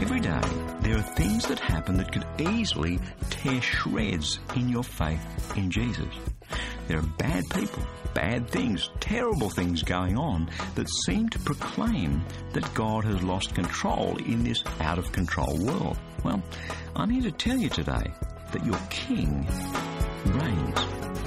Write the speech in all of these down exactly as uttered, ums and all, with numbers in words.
Every day, there are things that happen that could easily tear shreds in your faith in Jesus. There are bad people, bad things, terrible things going on that seem to proclaim that God has lost control in this out-of-control world. Well, I'm here to tell you today that your King reigns.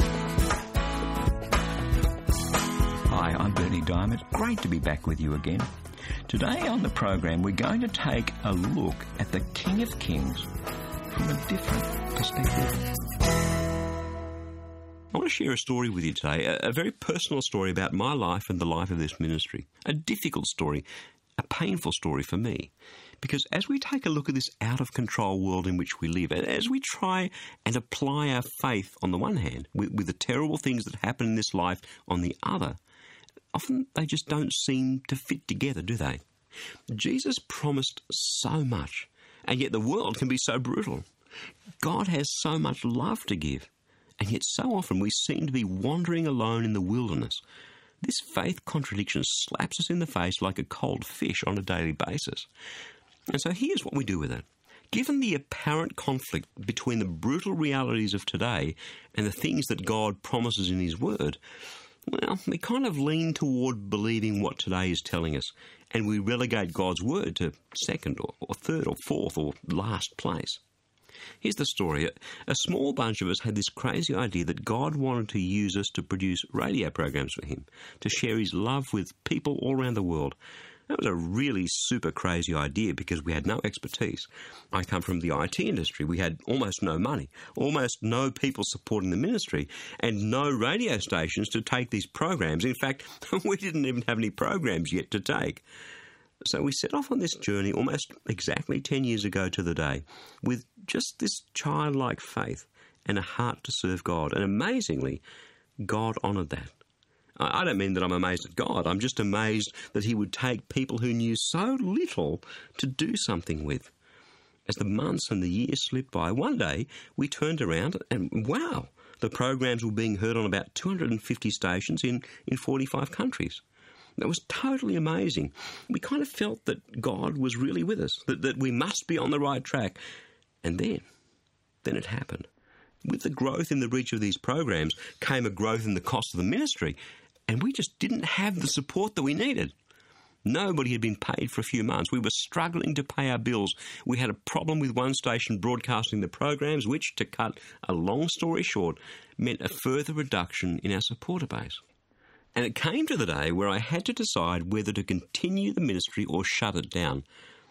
Hi, I'm Bernie Diamond. Great to be back with you again. Today on the program, we're going to take a look at the King of Kings from a different perspective. I want to share a story with you today, a, a very personal story about my life and the life of this ministry. A difficult story, a painful story for me. Because as we take a look at this out-of-control world in which we live, and as we try and apply our faith on the one hand, with, with the terrible things that happen in this life on the other, often they just don't seem to fit together, do they? Jesus promised so much, and yet the world can be so brutal. God has so much love to give, and yet so often we seem to be wandering alone in the wilderness. This faith contradiction slaps us in the face like a cold fish on a daily basis. And so here's what we do with it. Given the apparent conflict between the brutal realities of today and the things that God promises in His Word, well, we kind of lean toward believing what today is telling us, and we relegate God's Word to second or, or third or fourth or last place. Here's the story. A small bunch of us had this crazy idea that God wanted to use us to produce radio programs for Him, to share His love with people all around the world. That was a really super crazy idea because we had no expertise. I come from the I T industry. We had almost no money, almost no people supporting the ministry, and no radio stations to take these programs. In fact, we didn't even have any programs yet to take. So we set off on this journey almost exactly ten years ago to the day with just this childlike faith and a heart to serve God. And amazingly, God honoured that. I don't mean that I'm amazed at God. I'm just amazed that He would take people who knew so little to do something with. As the months and the years slipped by, one day we turned around and wow, the programs were being heard on about two hundred fifty stations in, in forty-five countries. That was totally amazing. We kind of felt that God was really with us, that, that we must be on the right track. And then, then it happened. With the growth in the reach of these programs came a growth in the cost of the ministry, and we just didn't have the support that we needed. Nobody had been paid for a few months. We were struggling to pay our bills. We had a problem with one station broadcasting the programs, which, to cut a long story short, meant a further reduction in our supporter base. And it came to the day where I had to decide whether to continue the ministry or shut it down.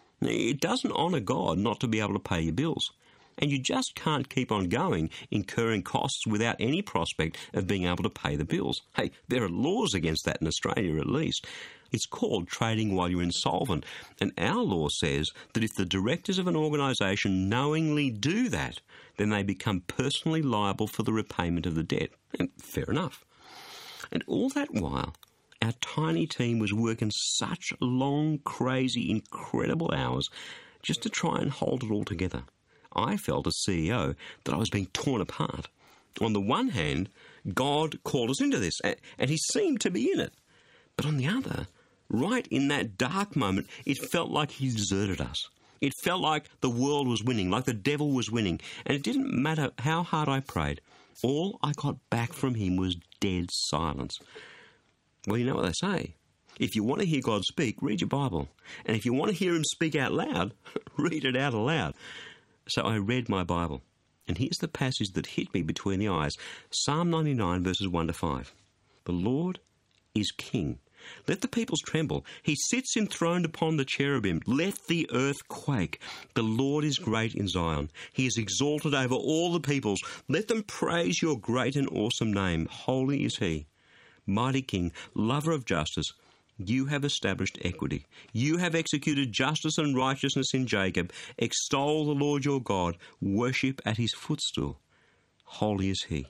It doesn't honour God not to be able to pay your bills. And you just can't keep on going, incurring costs without any prospect of being able to pay the bills. Hey, there are laws against that in Australia at least. It's called trading while you're insolvent. And our law says that if the directors of an organisation knowingly do that, then they become personally liable for the repayment of the debt. And fair enough. And all that while, our tiny team was working such long, crazy, incredible hours just to try and hold it all together. I felt as C E O that I was being torn apart. On the one hand, God called us into this, and He seemed to be in it. But on the other, right in that dark moment, it felt like He deserted us. It felt like the world was winning, like the devil was winning, and it didn't matter how hard I prayed. All I got back from Him was dead silence. Well, you know what they say. If you want to hear God speak, read your Bible. And if you want to hear Him speak out loud, read it out aloud. So I read my Bible. And here's the passage that hit me between the eyes. Psalm ninety-nine, verses one to five. The Lord is King. Let the peoples tremble. He sits enthroned upon the cherubim. Let the earth quake. The Lord is great in Zion. He is exalted over all the peoples. Let them praise your great and awesome name. Holy is He. Mighty King, lover of justice, you have established equity. You have executed justice and righteousness in Jacob. Extol the Lord your God. Worship at His footstool. Holy is He.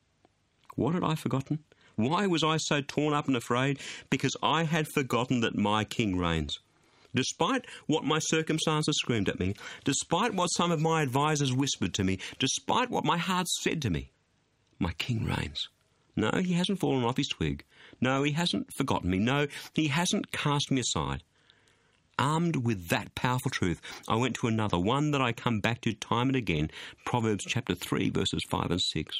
What had I forgotten? Why was I so torn up and afraid? Because I had forgotten that my King reigns. Despite what my circumstances screamed at me, despite what some of my advisors whispered to me, despite what my heart said to me, my King reigns. No, He hasn't fallen off His twig. No, He hasn't forgotten me. No, He hasn't cast me aside. armed with that powerful truth, I went to another, one that I come back to time and again, Proverbs chapter three, verses five and six.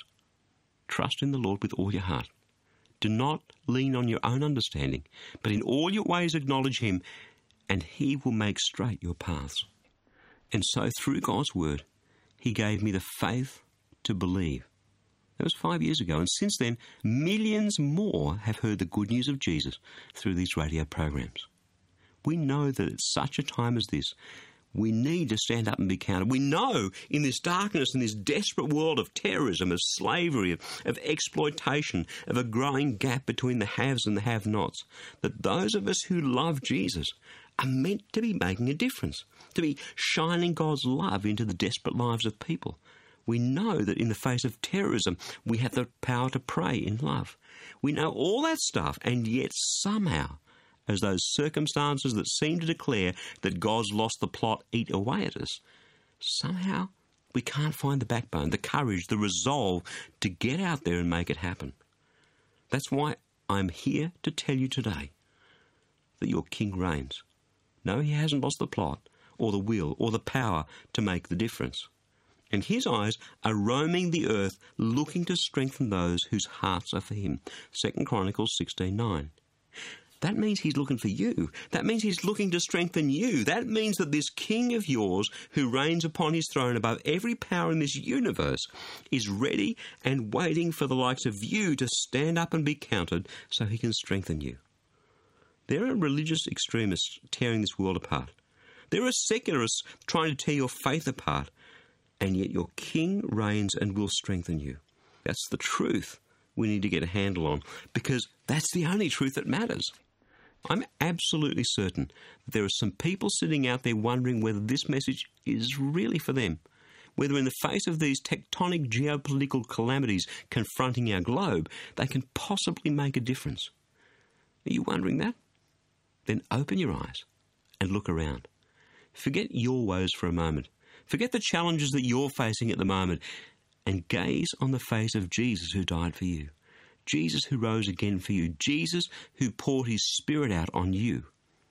Trust in the Lord with all your heart. Do not lean on your own understanding, but in all your ways acknowledge him, and he will make straight your paths. And so through God's word, he gave me the faith to believe. That was five years ago, and since then, millions more have heard the good news of Jesus through these radio programs. We know that at such a time as this, we need to stand up and be counted. We know in this darkness, in this desperate world of terrorism, of slavery, of, of exploitation, of a growing gap between the haves and the have-nots, that those of us who love Jesus are meant to be making a difference, to be shining God's love into the desperate lives of people. We know that in the face of terrorism, we have the power to pray in love. We know all that stuff, and yet somehow, as those circumstances that seem to declare that God's lost the plot eat away at us, somehow we can't find the backbone, the courage, the resolve to get out there and make it happen. That's why I'm here to tell you today that your King reigns. No, he hasn't lost the plot, or the will, or the power to make the difference. And his eyes are roaming the earth, looking to strengthen those whose hearts are for him. Second Chronicles sixteen nine. That means he's looking for you. That means he's looking to strengthen you. That means that this king of yours, who reigns upon his throne above every power in this universe, is ready and waiting for the likes of you to stand up and be counted so he can strengthen you. There are religious extremists tearing this world apart. There are secularists trying to tear your faith apart. And yet your king reigns and will strengthen you. That's the truth we need to get a handle on, because that's the only truth that matters. I'm absolutely certain that there are some people sitting out there wondering whether this message is really for them, whether in the face of these tectonic geopolitical calamities confronting our globe, they can possibly make a difference. Are you wondering that? Then open your eyes and look around. Forget your woes for a moment. Forget the challenges that you're facing at the moment and gaze on the face of Jesus who died for you. Jesus who rose again for you. Jesus who poured his Spirit out on you.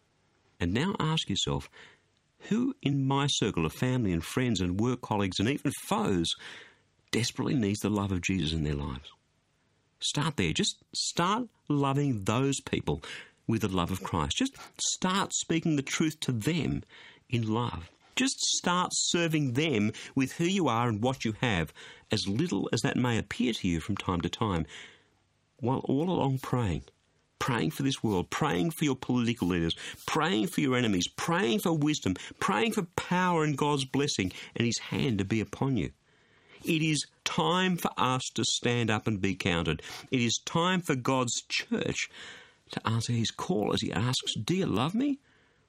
And now ask yourself, who in my circle of family and friends and work colleagues and even foes desperately needs the love of Jesus in their lives? Start there. Just start loving those people with the love of Christ. Just start speaking the truth to them in love. Just start serving them with who you are and what you have, as little as that may appear to you from time to time, while all along praying. Praying for this world, praying for your political leaders, praying for your enemies, praying for wisdom, praying for power and God's blessing and his hand to be upon you. It is time for us to stand up and be counted. It is time for God's church to answer his call as he asks, do you love me?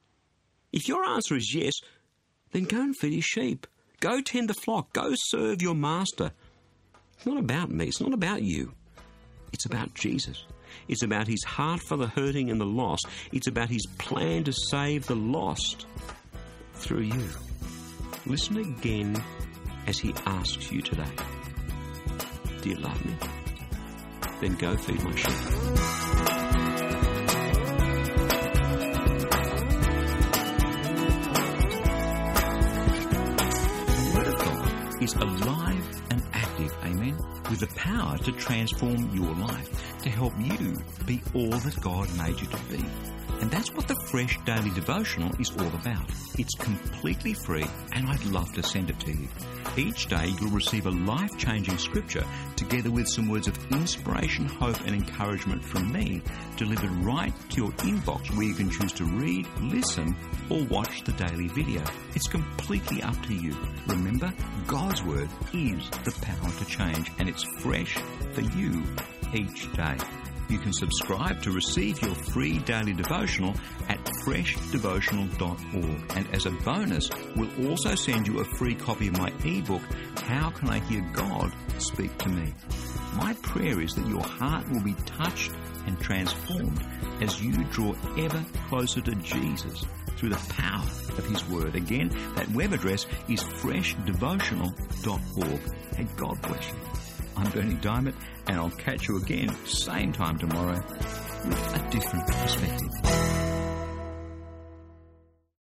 If your answer is yes, then go and feed his sheep. Go tend the flock. Go serve your master. It's not about me. It's not about you. It's about Jesus. It's about his heart for the hurting and the lost. It's about his plan to save the lost through you. Listen again as he asks you today. Do you love me? Then go feed my sheep. Is alive and active, amen, with the power to transform your life, to help you be all that God made you to be. And that's what the Fresh Daily Devotional is all about. It's completely free, and I'd love to send it to you. Each day you'll receive a life-changing scripture together with some words of inspiration, hope and encouragement from me, delivered right to your inbox, where you can choose to read, listen or watch the daily video. It's completely up to you. Remember, God's Word is the power to change, and it's fresh for you each day. You can subscribe to receive your free daily devotional at fresh devotional dot org. And as a bonus, we'll also send you a free copy of my ebook, How Can I Hear God Speak to Me? My prayer is that your heart will be touched and transformed as you draw ever closer to Jesus through the power of his word. Again, that web address is fresh devotional dot org. And God bless you. I'm Bernie Diamond, and I'll catch you again same time tomorrow with a different perspective.